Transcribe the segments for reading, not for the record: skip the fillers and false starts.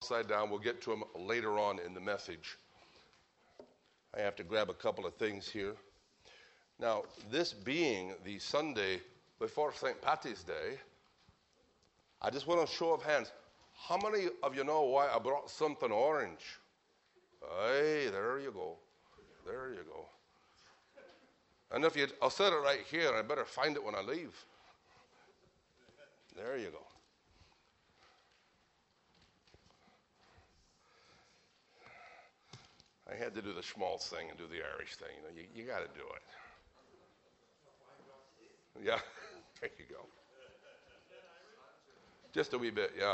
upside down. We'll get to them later on in the message. I have to grab a couple of things here. Now, this being the Sunday before St. Patty's Day, I just want a show of hands. How many of you know why I brought something orange? Hey, there you go. There you go. And I'll set it right here. I better find it when I leave. There you go. I had to do the schmaltz thing and do the Irish thing. You got to do it. Yeah, there you go. Just a wee bit, yeah.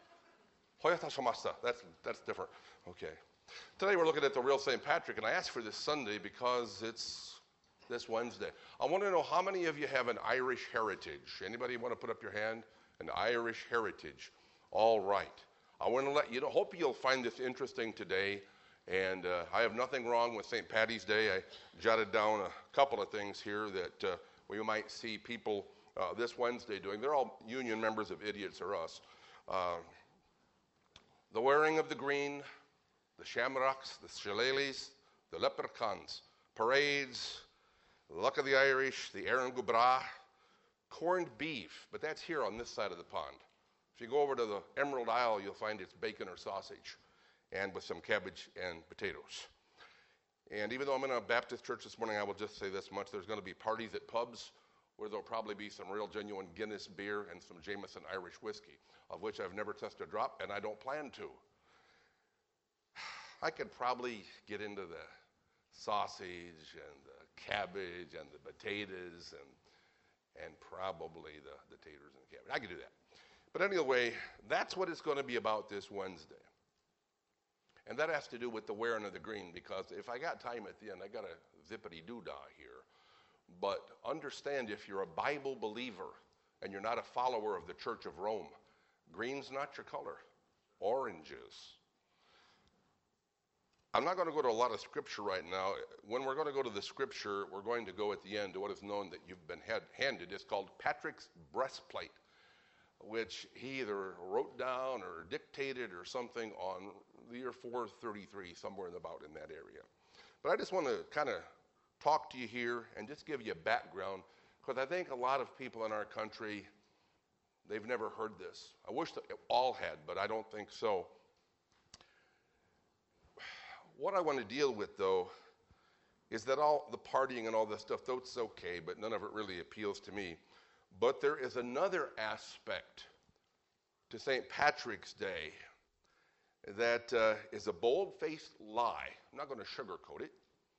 That's different. Okay. Today we're looking at the real St. Patrick, and I asked for this Sunday because it's this Wednesday. I want to know how many of you have an Irish heritage. Anybody want to put up your hand? An Irish heritage. All right. I want to let you know. Hope you'll find this interesting today. And I have nothing wrong with St. Patty's Day. I jotted down a couple of things here that we might see people this Wednesday doing. They're all union members of Idiots or Us. The wearing of the green, the shamrocks, the shillelaghs, the leprechauns, parades, Luck of the Irish, the Aaron Gubra, corned beef, but that's here on this side of the pond. If you go over to the Emerald Isle, you'll find it's bacon or sausage, and with some cabbage and potatoes. And even though I'm in a Baptist church this morning, I will just say this much. There's going to be parties at pubs where there'll probably be some real genuine Guinness beer and some Jameson Irish whiskey, of which I've never tested a drop, and I don't plan to. I could probably get into the sausage and the cabbage and the potatoes and probably the taters and cabbage. I could do that. But anyway, that's what it's going to be about this Wednesday. And that has to do with the wearing of the green, because if I got time at the end, I got a zippity-doo-dah here. But understand, if you're a Bible believer and you're not a follower of the Church of Rome, green's not your color. Orange is. I'm not going to go to a lot of scripture right now. When we're going to go to the scripture, we're going to go at the end to what is known that you've been handed. It's called Patrick's breastplate, which he either wrote down or dictated or something on the year 433, somewhere about in that area. But I just want to kind of talk to you here and just give you a background, because I think a lot of people in our country, they've never heard this. I wish that all had, but I don't think so. What I want to deal with, though, is that all the partying and all this stuff, though it's okay, but none of it really appeals to me. But there is another aspect to St. Patrick's Day that is a bold-faced lie. I'm not going to sugarcoat it.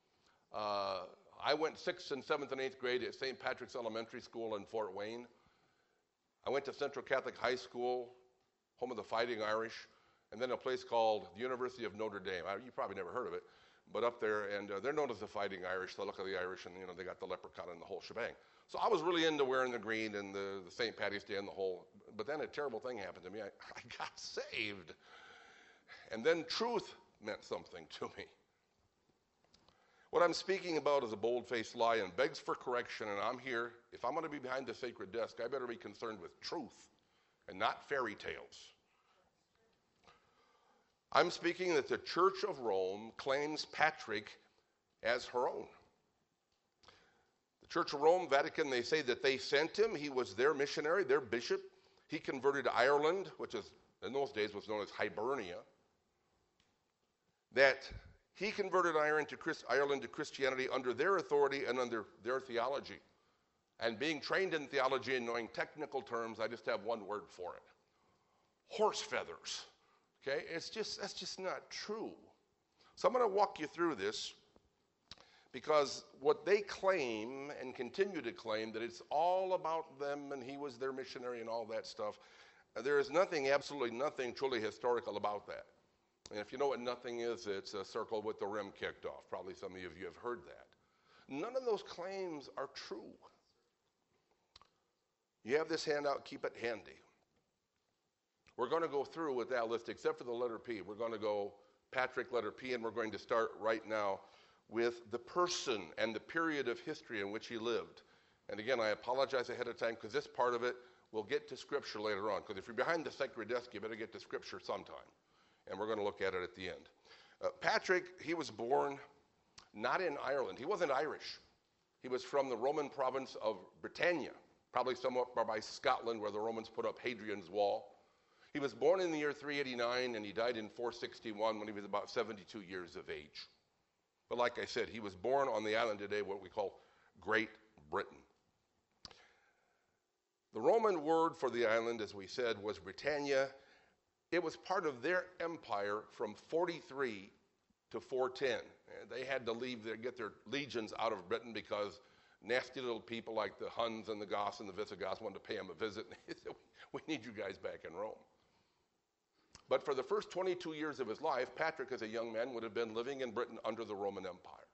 I went 6th and 7th and 8th grade at St. Patrick's Elementary School in Fort Wayne. I went to Central Catholic High School, home of the Fighting Irish, and then a place called the University of Notre Dame. You probably never heard of it, but up there, and they're known as the Fighting Irish, the Luck of the Irish, and they got the leprechaun and the whole shebang. So I was really into wearing the green and the St. Patty's Day and the whole, but then a terrible thing happened to me. I got saved. And then truth meant something to me. What I'm speaking about is a bold-faced lie and begs for correction, and I'm here. If I'm going to be behind the sacred desk, I better be concerned with truth and not fairy tales. I'm speaking that the Church of Rome claims Patrick as her own. The Church of Rome, Vatican, they say that they sent him. He was their missionary, their bishop. He converted Ireland, which is in those days was known as Hibernia. That he converted Ireland to Christianity under their authority and under their theology. And being trained in theology and knowing technical terms, I just have one word for it. Horse feathers. Okay? That's just not true. So I'm going to walk you through this, because what they claim and continue to claim, that it's all about them and he was their missionary and all that stuff, there is nothing, absolutely nothing truly historical about that. And if you know what nothing is, it's a circle with the rim kicked off. Probably some of you have heard that. None of those claims are true. You have this handout, keep it handy. We're going to go through with that list, except for the letter P. We're going to go Patrick, letter P, and we're going to start right now with the person and the period of history in which he lived. And again, I apologize ahead of time, because this part of it, we'll get to Scripture later on. Because if you're behind the sacred desk, you better get to Scripture sometime. and we're going to look at it at the end. Patrick, he was born not in Ireland. He wasn't Irish. He was from the Roman province of Britannia, probably somewhat by Scotland, where the Romans put up Hadrian's Wall. He was born in the year 389, and he died in 461 when he was about 72 years of age. But like I said, he was born on the island today, what we call Great Britain. The Roman word for the island, as we said, was Britannia. It was part of their empire from 43 to 410. They had to get their legions out of Britain because nasty little people like the Huns and the Goths and the Visigoths wanted to pay him a visit. And they said, we need you guys back in Rome. But for the first 22 years of his life, Patrick, as a young man, would have been living in Britain under the Roman Empire.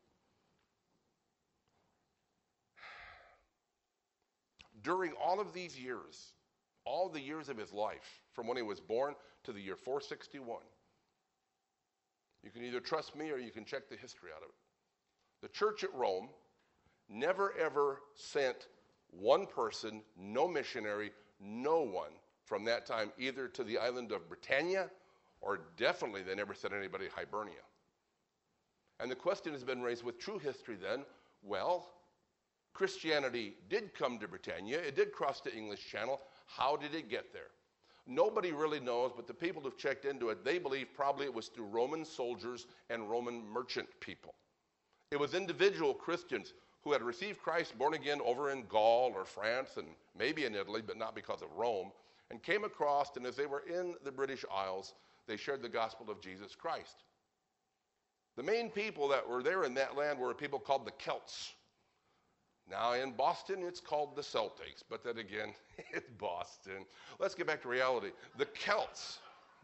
During all of these years, all the years of his life, from when he was born to the year 461, you can either trust me or you can check the history out of it. The church at Rome never ever sent one person, no missionary, no one from that time either to the island of Britannia, or definitely they never sent anybody to Hibernia. And the question has been raised with true history then, well, Christianity did come to Britannia, it did cross the English Channel. How did it get there? Nobody really knows, but the people who've checked into it, they believe probably it was through Roman soldiers and Roman merchant people. It was individual Christians who had received Christ born again over in Gaul or France and maybe in Italy, but not because of Rome, and came across, and as they were in the British Isles, they shared the gospel of Jesus Christ. The main people that were there in that land were people called the Celts. Now in Boston, it's called the Celtics, but then again, it's Boston. Let's get back to reality. The Celts.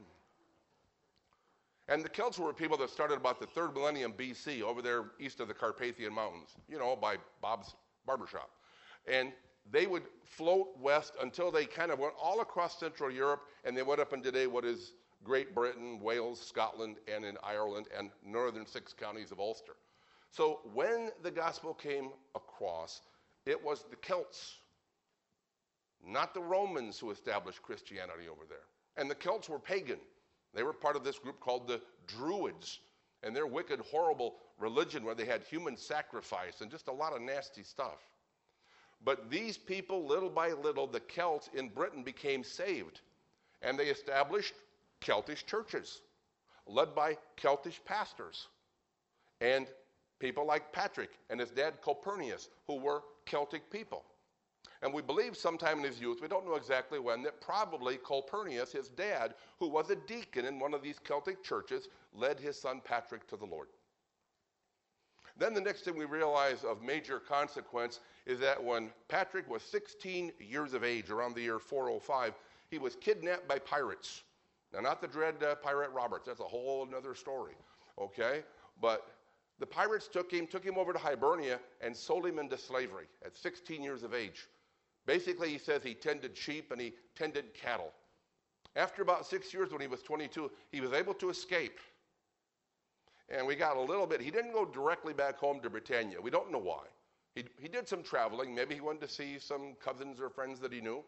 And the Celts were people that started about the 3rd millennium BC over there east of the Carpathian Mountains, by Bob's Barbershop. And they would float west until they kind of went all across Central Europe, and they went up in today what is Great Britain, Wales, Scotland, and in Ireland, and northern 6 counties of Ulster. So when the gospel came across, it was the Celts, not the Romans, who established Christianity over there. And the Celts were pagan. They were part of this group called the Druids, and their wicked, horrible religion where they had human sacrifice and just a lot of nasty stuff. But these people, little by little, the Celts in Britain became saved, and they established Celtish churches led by Celtish pastors and people like Patrick and his dad Calpurnius, who were Celtic people. And we believe sometime in his youth, we don't know exactly when, that probably Calpurnius, his dad, who was a deacon in one of these Celtic churches, led his son Patrick to the Lord. Then the next thing we realize of major consequence is that when Patrick was 16 years of age, around the year 405, he was kidnapped by pirates. Now, not the dread pirate Roberts. That's a whole other story, okay? But the pirates took him over to Hibernia and sold him into slavery at 16 years of age. Basically, he says he tended sheep and he tended cattle. After about 6 years, when he was 22, he was able to escape. And we got a little bit. He didn't go directly back home to Britannia. We don't know why. He did some traveling. Maybe he wanted to see some cousins or friends that he knew.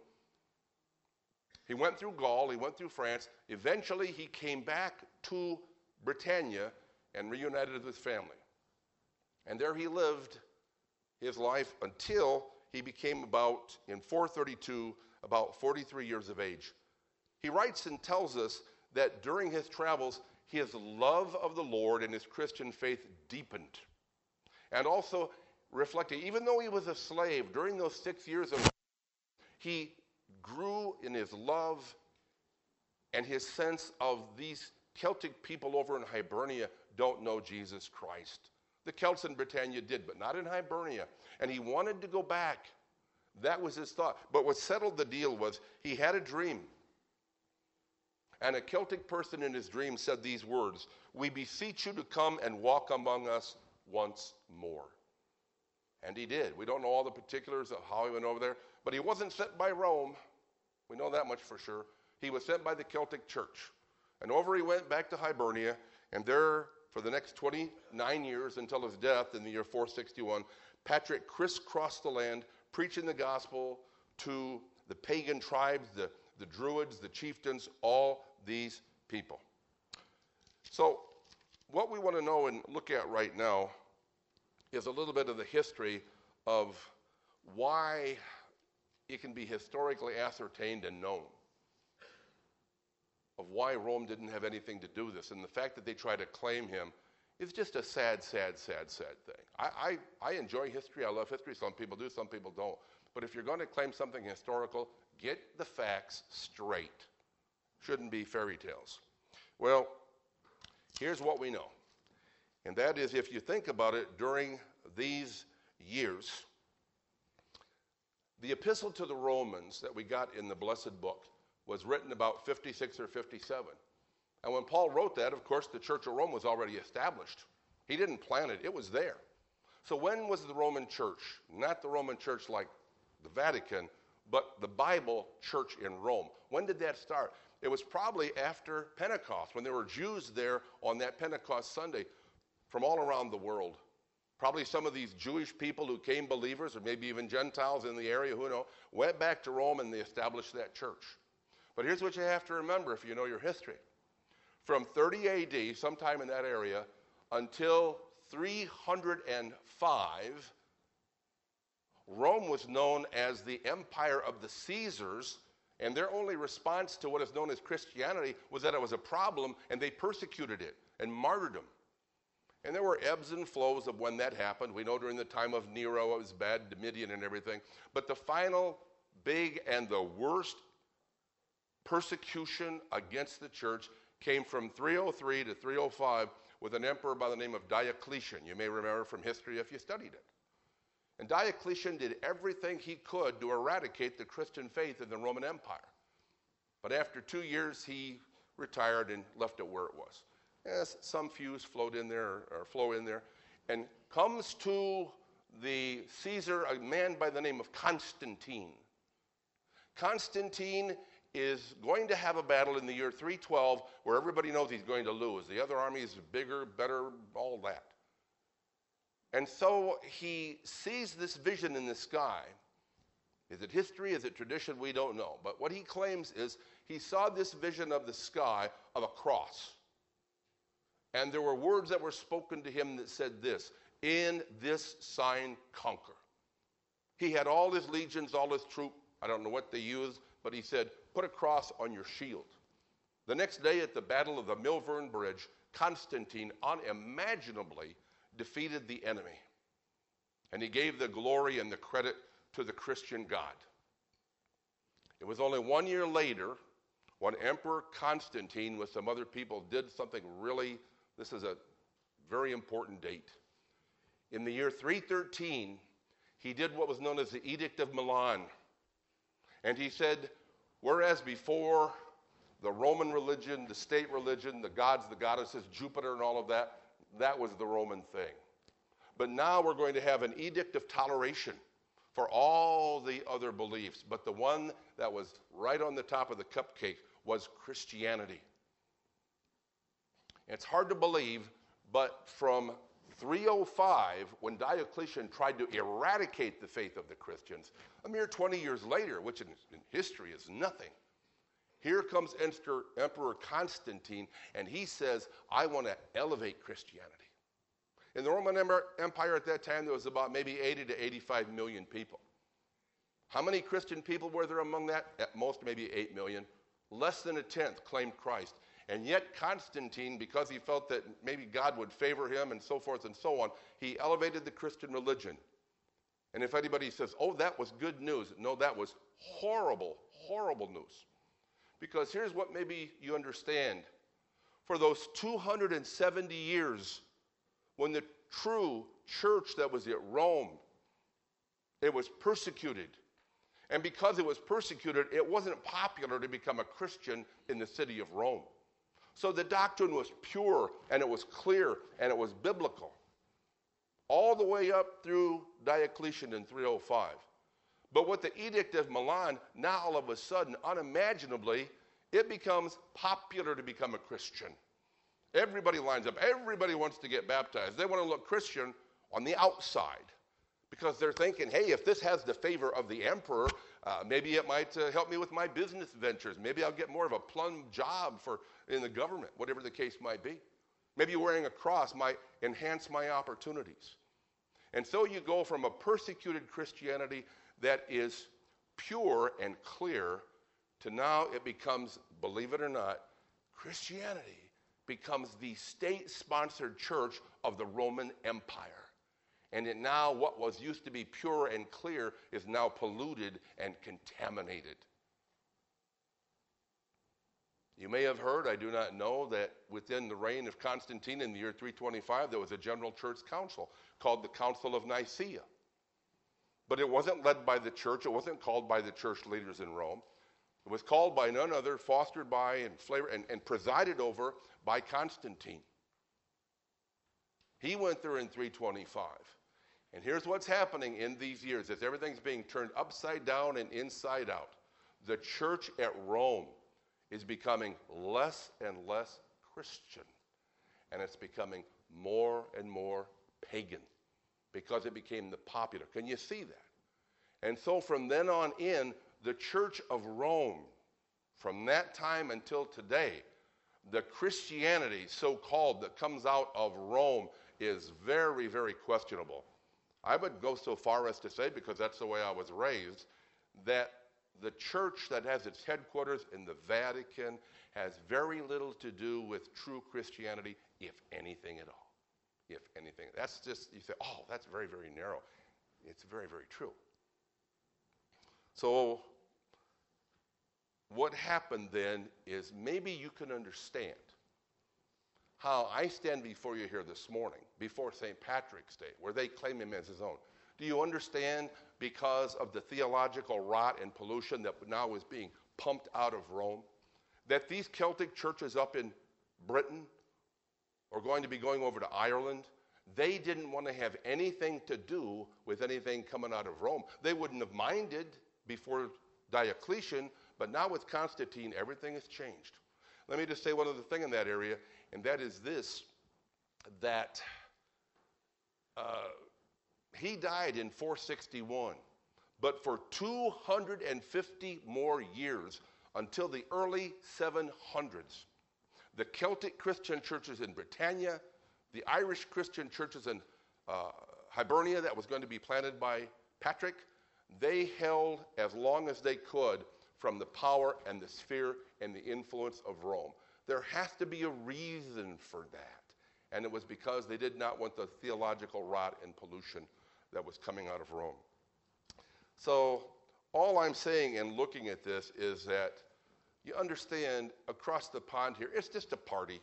He went through Gaul. He went through France. Eventually, he came back to Britannia and reunited with his family. And there he lived his life until he became in 432, about 43 years of age. He writes and tells us that during his travels, his love of the Lord and his Christian faith deepened. And also reflecting, even though he was a slave, during those 6 years of life, he grew in his love and his sense of these Celtic people over in Hibernia don't know Jesus Christ. The Celts in Britannia did, but not in Hibernia. And he wanted to go back. That was his thought. But what settled the deal was he had a dream. And a Celtic person in his dream said these words, "We beseech you to come and walk among us once more." And he did. We don't know all the particulars of how he went over there, but he wasn't sent by Rome. We know that much for sure. He was sent by the Celtic church. And over he went back to Hibernia, and there for the next 29 years until his death in the year 461, Patrick crisscrossed the land, preaching the gospel to the pagan tribes, the Druids, the chieftains, all these people. So what we want to know and look at right now is a little bit of the history of why it can be historically ascertained and known of why Rome didn't have anything to do with this. And the fact that they try to claim him is just a sad, sad, sad, sad thing. I enjoy history. I love history. Some people do, some people don't. But if you're going to claim something historical, get the facts straight. Shouldn't be fairy tales. Well, here's what we know. And that is, if you think about it, during these years, the epistle to the Romans that we got in the blessed book was written about 56 or 57. And when Paul wrote that, of course, the Church of Rome was already established. He didn't plant it. It was there. So when was the Roman church? Not the Roman church like the Vatican, but the Bible church in Rome. When did that start? It was probably after Pentecost, when there were Jews there on that Pentecost Sunday from all around the world. Probably some of these Jewish people who came believers, or maybe even Gentiles in the area, who know, went back to Rome and they established that church. But here's what you have to remember if you know your history. From 30 AD, sometime in that area, until 305, Rome was known as the Empire of the Caesars, and their only response to what is known as Christianity was that it was a problem, and they persecuted it and martyred them. And there were ebbs and flows of when that happened. We know during the time of Nero it was bad, Domitian and everything. But the final big and the worst persecution against the church came from 303 to 305 with an emperor by the name of Diocletian. You may remember from history if you studied it. And Diocletian did everything he could to eradicate the Christian faith in the Roman Empire. But after 2 years, he retired and left it where it was. Yes, some fuse flowed in there, or flow in there, and comes to the Caesar, a man by the name of Constantine. Constantine is going to have a battle in the year 312 where everybody knows he's going to lose. The other army is bigger, better, all that. And so he sees this vision in the sky. Is it history? Is it tradition? We don't know. But what he claims is he saw this vision of the sky of a cross. And there were words that were spoken to him that said this, "In this sign conquer." He had all his legions, all his troop. I don't know what they used, but he said, "Put a cross on your shield." The next day at the Battle of the Milvian Bridge, Constantine unimaginably defeated the enemy. And he gave the glory and the credit to the Christian God. It was only 1 year later when Emperor Constantine with some other people did something really, this is a very important date. In the year 313, he did what was known as the Edict of Milan. And he said, whereas before the Roman religion, the state religion, the gods, the goddesses, Jupiter and all of that, that was the Roman thing. But now we're going to have an edict of toleration for all the other beliefs. But the one that was right on the top of the cupcake was Christianity. It's hard to believe, but from 305, when Diocletian tried to eradicate the faith of the Christians, a mere 20 years later, which in history is nothing, here comes Emperor Constantine, and he says, I want to elevate Christianity. In the Roman Empire at that time, there was about maybe 80 to 85 million people. How many Christian people were there among that? At most, maybe 8 million. Less than a tenth claimed Christ. And yet Constantine, because he felt that maybe God would favor him and so forth and so on, he elevated the Christian religion. And if anybody says, oh, that was good news, no, that was horrible, horrible news. Because here's what maybe you understand. For those 270 years, when the true church that was at Rome, it was persecuted. And because it was persecuted, it wasn't popular to become a Christian in the city of Rome. So the doctrine was pure, and it was clear, and it was biblical. All the way up through Diocletian in 305. But with the Edict of Milan, now all of a sudden, unimaginably, it becomes popular to become a Christian. Everybody lines up. Everybody wants to get baptized. They want to look Christian on the outside because they're thinking, hey, if this has the favor of the emperor, maybe it might help me with my business ventures. Maybe I'll get more of a plum job in the government, whatever the case might be. Maybe wearing a cross might enhance my opportunities. And so you go from a persecuted Christianity that is pure and clear to now it becomes, believe it or not, Christianity becomes the state-sponsored church of the Roman Empire. And it now, what was used to be pure and clear, is now polluted and contaminated. You may have heard, I do not know, that within the reign of Constantine in the year 325, there was a general church council called the Council of Nicaea. But it wasn't led by the church. It wasn't called by the church leaders in Rome. It was called by none other, fostered by and presided over by Constantine. He went there in 325. And here's what's happening in these years as everything's being turned upside down and inside out. The church at Rome is becoming less and less Christian. And it's becoming more and more pagan because it became the popular. Can you see that? And so from then on in, the Church of Rome, from that time until today, the Christianity, so-called, that comes out of Rome is very, very questionable. I would go so far as to say, because that's the way I was raised, that the church that has its headquarters in the Vatican has very little to do with true Christianity, if anything at all. If anything. That's just, you say, oh, that's very, very narrow. It's very, very true. So what happened then is maybe you can understand how I stand before you here this morning, before St. Patrick's Day, where they claim him as his own. Do you understand, because of the theological rot and pollution that now is being pumped out of Rome, that these Celtic churches up in Britain are going to be going over to Ireland? They didn't want to have anything to do with anything coming out of Rome. They wouldn't have minded before Diocletian, but now with Constantine, everything has changed. Let me just say one other thing in that area, and that is this, that he died in 461, but for 250 more years, until the early 700s, the Celtic Christian churches in Britannia, the Irish Christian churches in Hibernia that was going to be planted by Patrick, they held as long as they could from the power and the sphere and the influence of Rome. There has to be a reason for that. And it was because they did not want the theological rot and pollution that was coming out of Rome. So all I'm saying in looking at this is that you understand, across the pond here, it's just a party.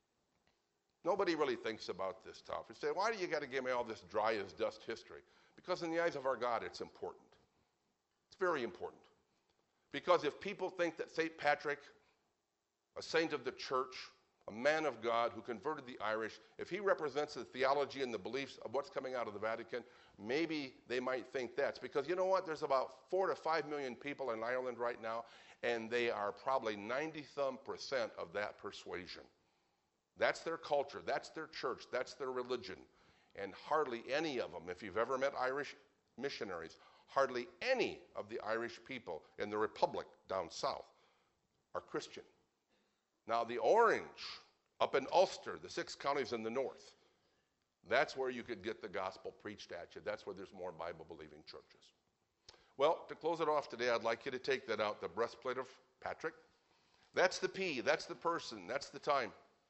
Nobody really thinks about this stuff. You say, why do you got to give me all this dry as dust history? Because in the eyes of our God, it's important. It's very important. Because if people think that St. Patrick, a saint of the church, a man of God who converted the Irish, if he represents the theology and the beliefs of what's coming out of the Vatican, maybe they might think that's because, you know what, there's about 4 to 5 million people in Ireland right now, and they are probably 90-some% of that persuasion. That's their culture, that's their church, that's their religion. And hardly any of them, if you've ever met Irish missionaries, hardly any of the Irish people in the Republic down south are Christian. Now the Orange, up in Ulster, the 6 counties in the north, that's where you could get the gospel preached at you. That's where there's more Bible-believing churches. Well, to close it off today, I'd like you to take that out, the breastplate of Patrick. That's the P, that's the person, that's the time.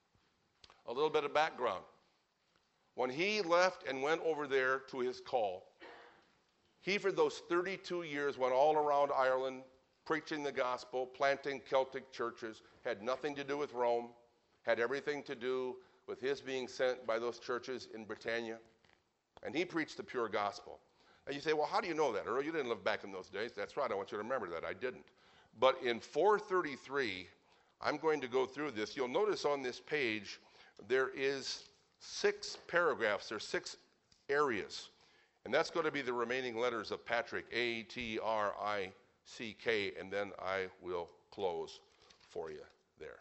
A little bit of background. When he left and went over there to his call, he, for those 32 years, went all around Ireland preaching the gospel, planting Celtic churches, had nothing to do with Rome, had everything to do with his being sent by those churches in Britannia. And he preached the pure gospel. And you say, well, how do you know that? Earl, you didn't live back in those days. That's right, I want you to remember that. I didn't. But in 433, I'm going to go through this. You'll notice on this page, there is 6 paragraphs, there's 6 areas. And that's going to be the remaining letters of Patrick, A-T-R-I-C-K, and then I will close for you there.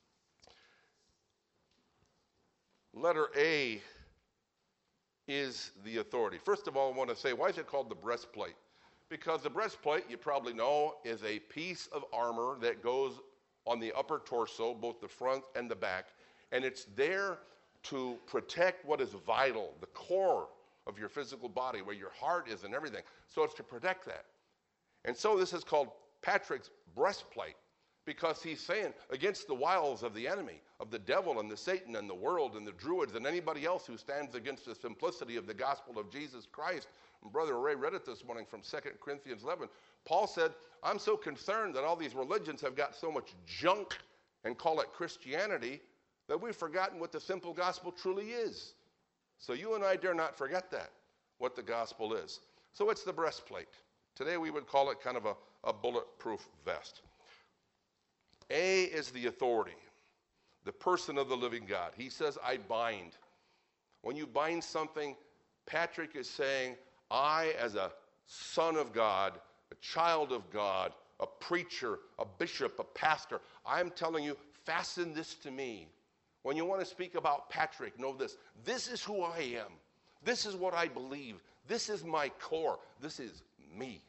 Letter A is the authority. First of all, I want to say, why is it called the breastplate? Because the breastplate, you probably know, is a piece of armor that goes on the upper torso, both the front and the back, and it's there to protect what is vital, the core of your physical body, where your heart is and everything. So it's to protect that. And so this is called Patrick's breastplate, because he's saying against the wiles of the enemy, of the devil and the Satan and the world and the Druids and anybody else who stands against the simplicity of the gospel of Jesus Christ. And Brother Ray read it this morning from 2 Corinthians 11. Paul said, I'm so concerned that all these religions have got so much junk and call it Christianity that we've forgotten what the simple gospel truly is. So you and I dare not forget that, what the gospel is. So it's the breastplate. Today we would call it kind of a bulletproof vest. A is the authority, the person of the living God. He says, I bind. When you bind something, Patrick is saying, I, as a son of God, a child of God, a preacher, a bishop, a pastor, I'm telling you, fasten this to me. When you want to speak about Patrick, know this. This is who I am. This is what I believe. This is my core. This is me.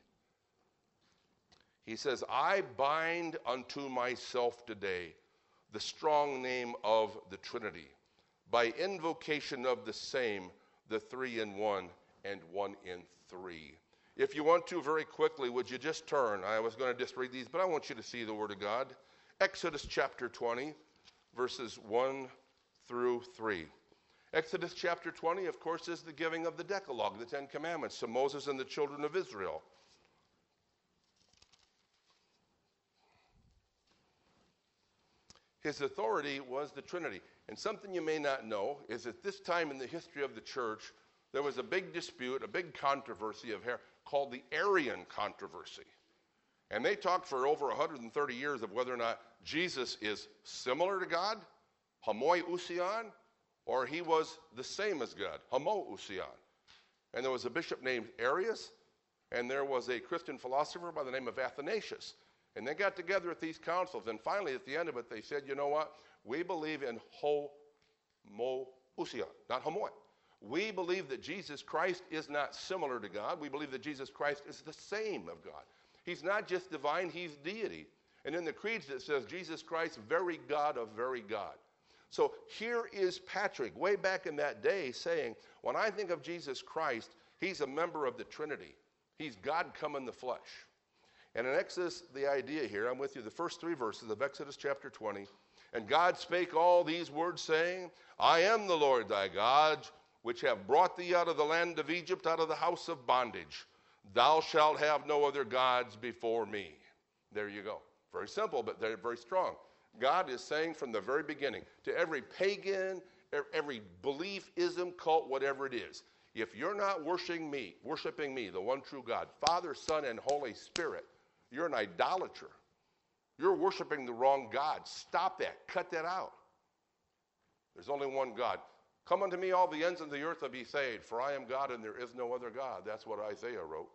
He says, I bind unto myself today the strong name of the Trinity, by invocation of the same, the three in one and one in three. If you want to, very quickly, would you just turn? I was going to just read these, but I want you to see the Word of God. Exodus chapter 20, verses 1 through 3. Exodus chapter 20, of course, is the giving of the Decalogue, the Ten Commandments, to Moses and the children of Israel. His authority was the Trinity. And something you may not know is at this time in the history of the church, there was a big dispute, a big controversy called the Arian controversy. And they talked for over 130 years of whether or not Jesus is similar to God, homoousion, or he was the same as God, homoousion. And there was a bishop named Arius, and there was a Christian philosopher by the name of Athanasius. And they got together at these councils, and finally at the end of it they said, you know what? We believe in homoousion, not homo. We believe that Jesus Christ is not similar to God. We believe that Jesus Christ is the same of God. He's not just divine, he's deity. And in the creeds it says, Jesus Christ, very God of very God. So here is Patrick, way back in that day, saying, when I think of Jesus Christ, he's a member of the Trinity. He's God come in the flesh. And in Exodus, the idea here, I'm with you, the first 3 verses of Exodus chapter 20. And God spake all these words, saying, I am the Lord thy God, which have brought thee out of the land of Egypt, out of the house of bondage. Thou shalt have no other gods before me. There you go. Very simple, but they're very strong. God is saying from the very beginning to every pagan, every belief, ism, cult, whatever it is, if you're not worshiping me, the one true God, Father, Son, and Holy Spirit, you're an idolater. You're worshiping the wrong God. Stop that. Cut that out. There's only one God. Come unto me, all the ends of the earth, and be saved, for I am God, and there is no other God. That's what Isaiah wrote.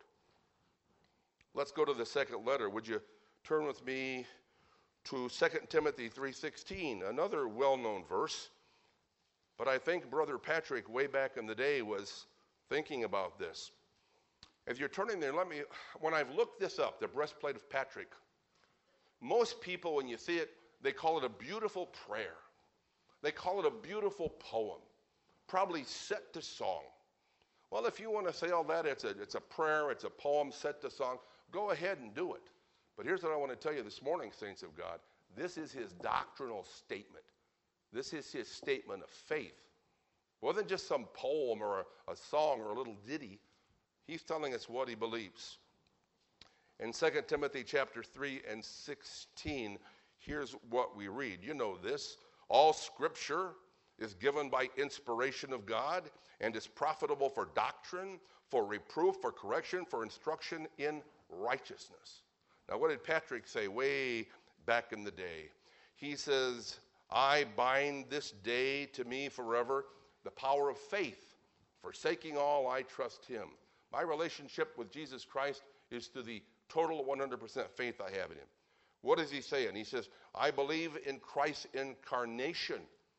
Let's go to the second letter. Would you turn with me to 2 Timothy 3:16, another well-known verse. But I think Brother Patrick, way back in the day, was thinking about this. If you're turning there, when I've looked this up, the breastplate of Patrick, most people, when you see it, they call it a beautiful prayer. They call it a beautiful poem, probably set to song. Well, if you want to say all that, it's a prayer, it's a poem set to song, go ahead and do it. But here's what I want to tell you this morning, saints of God. This is his doctrinal statement. This is his statement of faith. It wasn't just some poem or a song or a little ditty. He's telling us what he believes. In 2 Timothy chapter 3 and 16, here's what we read. You know this. All scripture is given by inspiration of God and is profitable for doctrine, for reproof, for correction, for instruction in righteousness. Now, what did Patrick say way back in the day? He says, I bind this day to me forever the power of faith. Forsaking all, I trust him. My relationship with Jesus Christ is to the total 100% faith I have in him. What is he saying? He says, I believe in Christ's incarnation.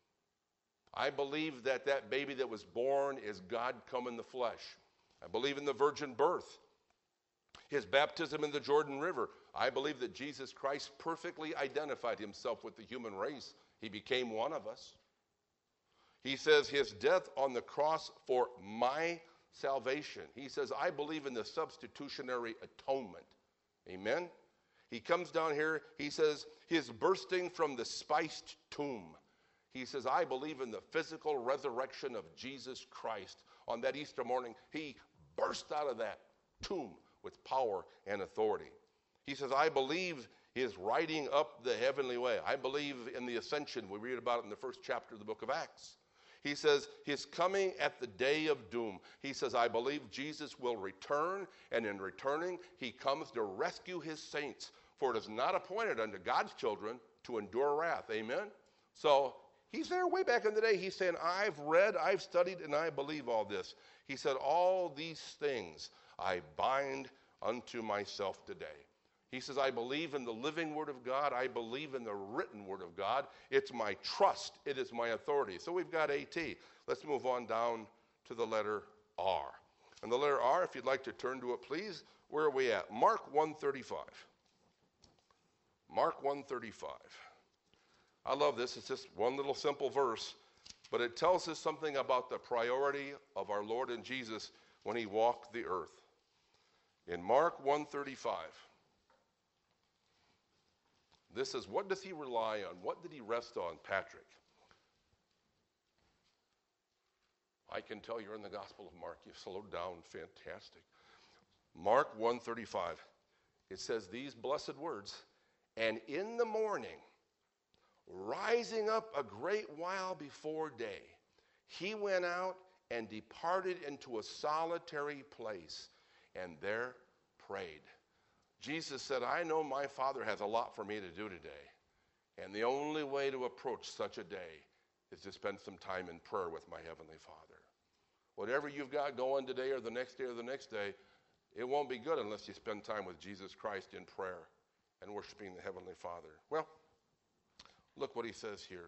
I believe that that baby that was born is God come in the flesh. I believe in the virgin birth. His baptism in the Jordan River. I believe that Jesus Christ perfectly identified himself with the human race. He became one of us. He says his death on the cross for my salvation. He says, I believe in the substitutionary atonement. Amen? He comes down here, he says, his bursting from the spiced tomb. He says, I believe in the physical resurrection of Jesus Christ. On that Easter morning, he burst out of that tomb with power and authority. He says, I believe his riding up the heavenly way. I believe in the ascension. We read about it in the first chapter of the book of Acts. He says, his coming at the day of doom. He says, I believe Jesus will return, and in returning, he comes to rescue his saints. For it is not appointed unto God's children to endure wrath. Amen? So he's there way back in the day. He's saying, I've read, I've studied, and I believe all this. He said, all these things I bind unto myself today. He says, I believe in the living word of God. I believe in the written word of God. It's my trust. It is my authority. So we've got AT. Let's move on down to the letter R. And the letter R, if you'd like to turn to it, please. Where are we at? Mark 1:35. Mark 1:35. I love this. It's just one little simple verse, but it tells us something about the priority of our Lord and Jesus when he walked the earth. In Mark 1:35, this is, what does he rely on? What did he rest on, Patrick? I can tell you're in the Gospel of Mark. You've slowed down. Fantastic. Mark 1:35. It says these blessed words, and in the morning, rising up a great while before day, he went out and departed into a solitary place, and there prayed. Jesus said, I know my Father has a lot for me to do today, and the only way to approach such a day is to spend some time in prayer with my Heavenly Father. Whatever you've got going today or the next day or the next day, it won't be good unless you spend time with Jesus Christ in prayer and worshiping the Heavenly Father. Well, look what he says here.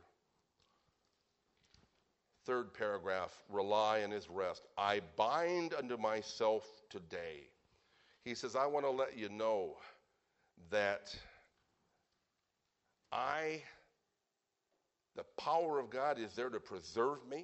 Third paragraph, rely on his rest. I bind unto myself today. He says, I want to let you know that the power of God is there to preserve me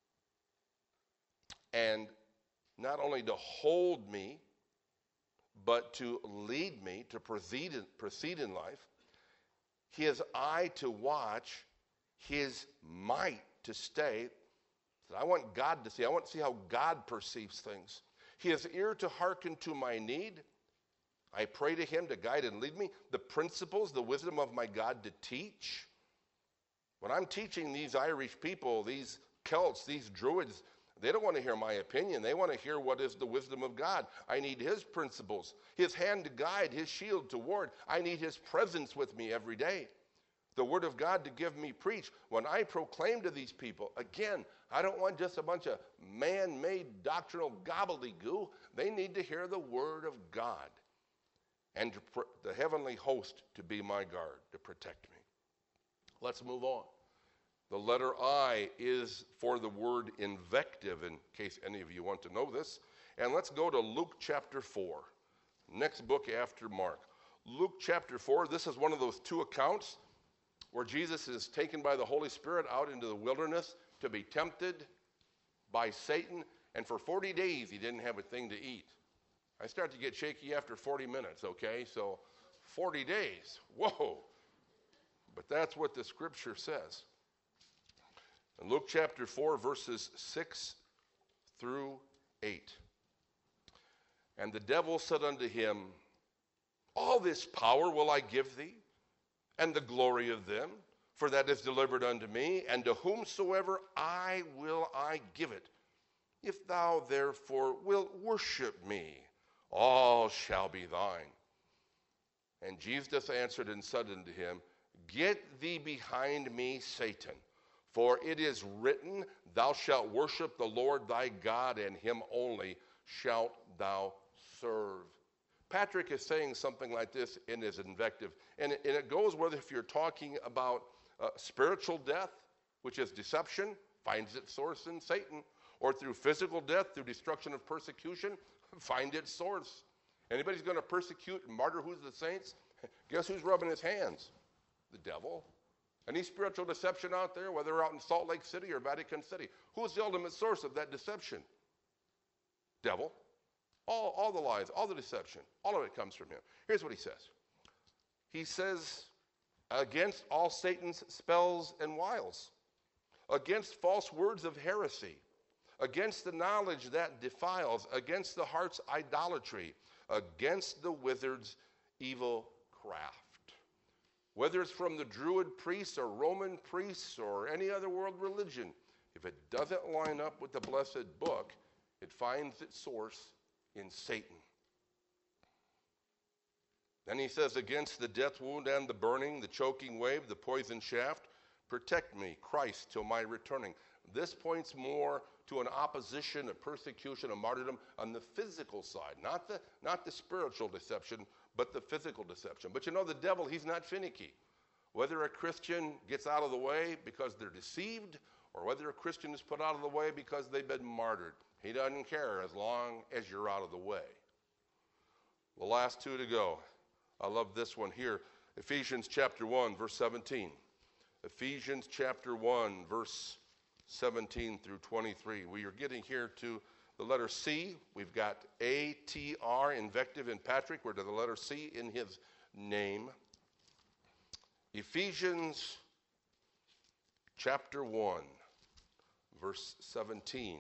and not only to hold me, but to lead me, to proceed in life. His eye to watch, his might to stay. I want God to see. I want to see how God perceives things. His ear to hearken to my need. I pray to him to guide and lead me. The principles, the wisdom of my God to teach. When I'm teaching these Irish people, these Celts, these Druids, they don't want to hear my opinion. They want to hear what is the wisdom of God. I need his principles, his hand to guide, his shield to ward. I need his presence with me every day. The word of God to give me preach. When I proclaim to these people, again, I don't want just a bunch of man-made doctrinal gobbledygook. They need to hear the word of God and the heavenly host to be my guard, to protect me. Let's move on. The letter I is for the word invective, in case any of you want to know this. And let's go to Luke chapter 4, next book after Mark. Luke chapter 4, this is one of those two accounts where Jesus is taken by the Holy Spirit out into the wilderness to be tempted by Satan, and for 40 days he didn't have a thing to eat. I start to get shaky after 40 minutes, okay? So 40 days, whoa. But that's what the scripture says. In Luke chapter 4, verses 6 through 8. And the devil said unto him, all this power will I give thee, and the glory of them, for that is delivered unto me, and to whomsoever I will I give it. If thou therefore wilt worship me, all shall be thine. And Jesus answered and said unto him, get thee behind me, Satan, for it is written, thou shalt worship the Lord thy God, and him only shalt thou serve. Patrick is saying something like this in his invective, and it goes whether if you're talking about spiritual death, which is deception, finds its source in Satan, or through physical death, through destruction of persecution, find its source. Anybody's going to persecute and martyr who's the saints? Guess who's rubbing his hands? The devil. Any spiritual deception out there, whether out in Salt Lake City or Vatican City, who's the ultimate source of that deception? Devil. All the lies, all the deception, all of it comes from him. Here's what he says. He says, against all Satan's spells and wiles, against false words of heresy, against the knowledge that defiles, against the heart's idolatry, against the wizard's evil craft. Whether it's from the Druid priests or Roman priests or any other world religion, if it doesn't line up with the blessed book, it finds its source in Satan. Then he says, against the death wound and the burning, the choking wave, the poison shaft, protect me, Christ, till my returning. This points more to an opposition, a persecution, a martyrdom on the physical side, not the spiritual deception, but the physical deception. But you know, the devil, he's not finicky. Whether a Christian gets out of the way because they're deceived, or whether a Christian is put out of the way because they've been martyred, he doesn't care as long as you're out of the way. The last two to go. I love this one here. Ephesians chapter 1, verse 17. Ephesians chapter 1, verse 17 through 23. We are getting here to the letter C. We've got A-T-R, invective in Patrick. We're to the letter C in his name. Ephesians chapter 1, verse 17.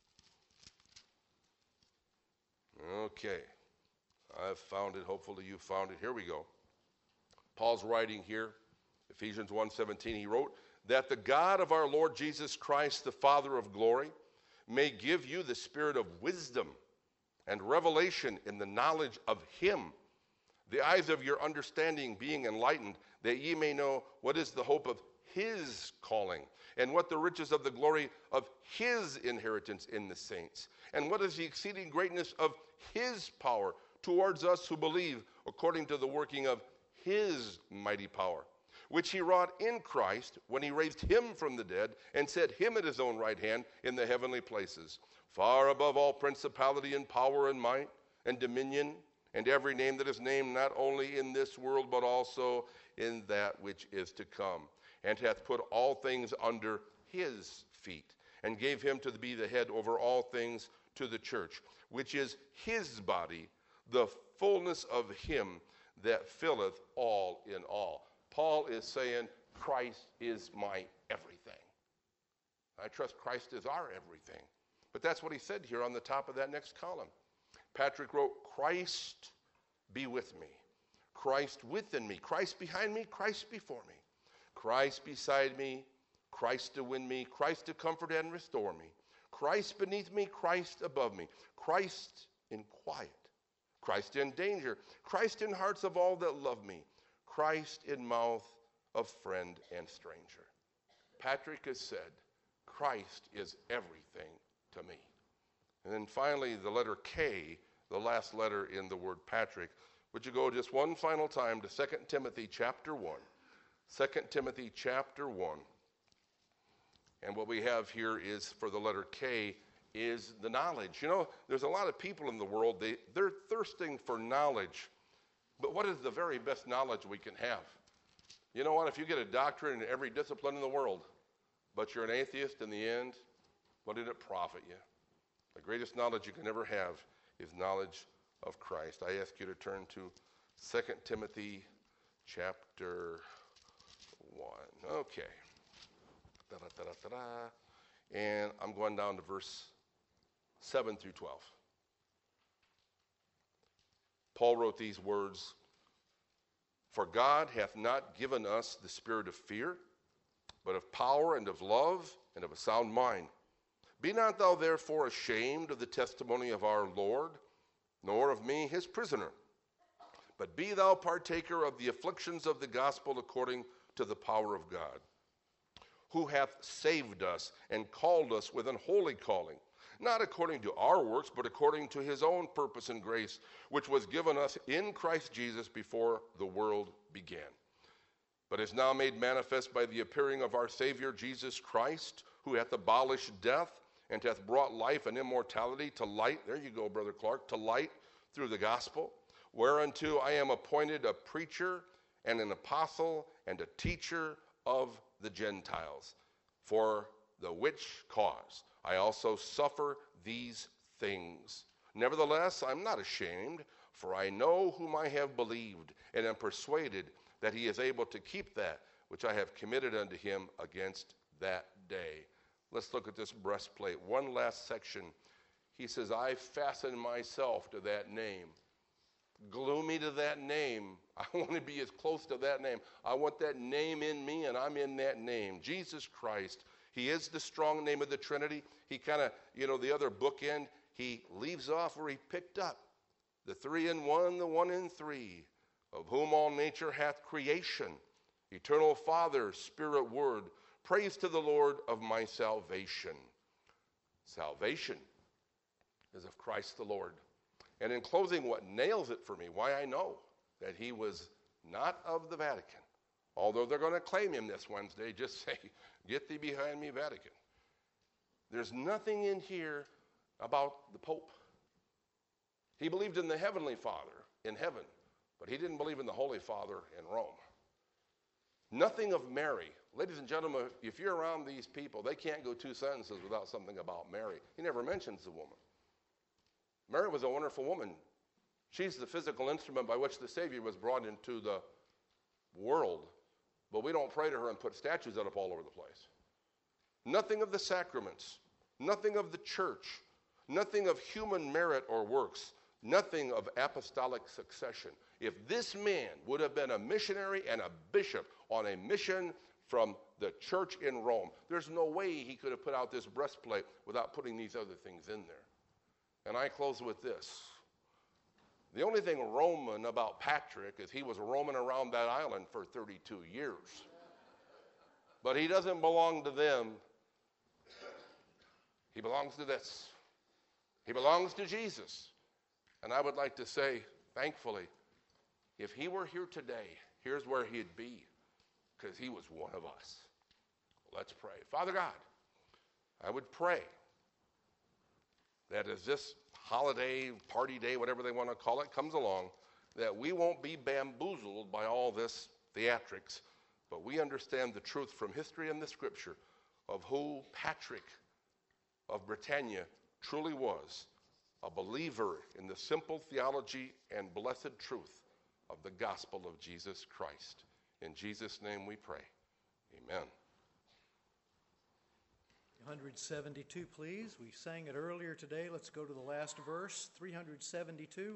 Okay. I've found it. Hopefully you found it. Here we go. Paul's writing here, Ephesians 1:17. He wrote, that the God of our Lord Jesus Christ, the Father of glory, may give you the spirit of wisdom and revelation in the knowledge of him, the eyes of your understanding being enlightened, that ye may know what is the hope of his calling, and what the riches of the glory of his inheritance in the saints, and what is the exceeding greatness of his power towards us who believe, according to the working of his mighty power, which he wrought in Christ when he raised him from the dead and set him at his own right hand in the heavenly places, far above all principality and power and might and dominion and every name that is named, not only in this world but also in that which is to come, and hath put all things under his feet, and gave him to be the head over all things to the church, which is his body, the fullness of him that filleth all in all. Paul is saying, Christ is my everything. I trust Christ is our everything. But that's what he said here on the top of that next column. Patrick wrote, Christ be with me. Christ within me. Christ behind me. Christ before me. Christ beside me. Christ to win me. Christ to comfort and restore me. Christ beneath me. Christ above me. Christ in quiet. Christ in danger. Christ in hearts of all that love me. Christ in mouth of friend and stranger. Patrick has said, Christ is everything to me. And then finally, the letter K, the last letter in the word Patrick. Would you go just one final time to 2 Timothy chapter 1. 2 Timothy chapter 1. And what we have here is, for the letter K, is the knowledge. You know, there's a lot of people in the world, they're thirsting for knowledge. But what is the very best knowledge we can have? You know what? If you get a doctorate in every discipline in the world, but you're an atheist in the end, what did it profit you? The greatest knowledge you can ever have is knowledge of Christ. I ask you to turn to 2 Timothy chapter 1. Okay. And I'm going down to verse 7 through 12. Paul wrote these words, for God hath not given us the spirit of fear, but of power and of love and of a sound mind. Be not thou therefore ashamed of the testimony of our Lord, nor of me his prisoner, but be thou partaker of the afflictions of the gospel according to the power of God, who hath saved us and called us with an holy calling, not according to our works, but according to his own purpose and grace, which was given us in Christ Jesus before the world began, but is now made manifest by the appearing of our Savior Jesus Christ, who hath abolished death and hath brought life and immortality to light. There you go, Brother Clark, to light through the gospel, whereunto I am appointed a preacher and an apostle and a teacher of the Gentiles, for the which cause I also suffer these things. Nevertheless, I'm not ashamed, for I know whom I have believed, and am persuaded that he is able to keep that which I have committed unto him against that day. Let's look at this breastplate. One last section. He says, I fasten myself to that name. Glue me to that name. I want to be as close to that name. I want that name in me, and I'm in that name. Jesus Christ. He is the strong name of the Trinity. He kind of, the other bookend, he leaves off where he picked up. The 3 in 1, the 1 in 3, of whom all nature hath creation. Eternal Father, Spirit, Word. Praise to the Lord of my salvation. Salvation is of Christ the Lord. And in closing, what nails it for me, why I know that he was not of the Vatican, although they're going to claim him this Wednesday, just say, get thee behind me, Vatican. There's nothing in here about the Pope. He believed in the Heavenly Father in heaven, but he didn't believe in the Holy Father in Rome. Nothing of Mary. Ladies and gentlemen, if you're around these people, they can't go 2 sentences without something about Mary. He never mentions the woman. Mary was a wonderful woman. She's the physical instrument by which the Savior was brought into the world. But we don't pray to her and put statues up all over the place. Nothing of the sacraments. Nothing of the church. Nothing of human merit or works. Nothing of apostolic succession. If this man would have been a missionary and a bishop on a mission from the church in Rome, there's no way he could have put out this breastplate without putting these other things in there. And I close with this. The only thing Roman about Patrick is he was roaming around that island for 32 years. But he doesn't belong to them. He belongs to this. He belongs to Jesus. And I would like to say, thankfully, if he were here today, here's where he'd be, because he was one of us. Let's pray. Father God, I would pray that as this holiday, party day, whatever they want to call it, comes along, that we won't be bamboozled by all this theatrics, but we understand the truth from history and the scripture of who Patrick of Britannia truly was, a believer in the simple theology and blessed truth of the gospel of Jesus Christ. In Jesus' name we pray. Amen. 172, please. We sang it earlier today. Let's go to the last verse, 372.